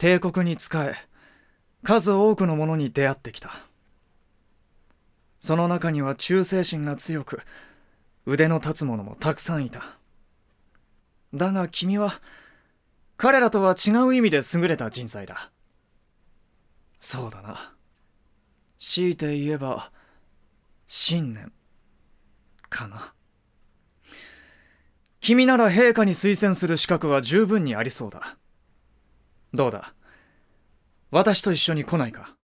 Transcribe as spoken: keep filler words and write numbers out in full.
帝国に仕え、数多くの者に出会ってきた。その中には忠誠心が強く、腕の立つ者もたくさんいた。だが君は、彼らとは違う意味で優れた人材だ。そうだな。強いて言えば、信念、かな。君なら陛下に推薦する資格は十分にありそうだ。どうだ、私と一緒に来ないか。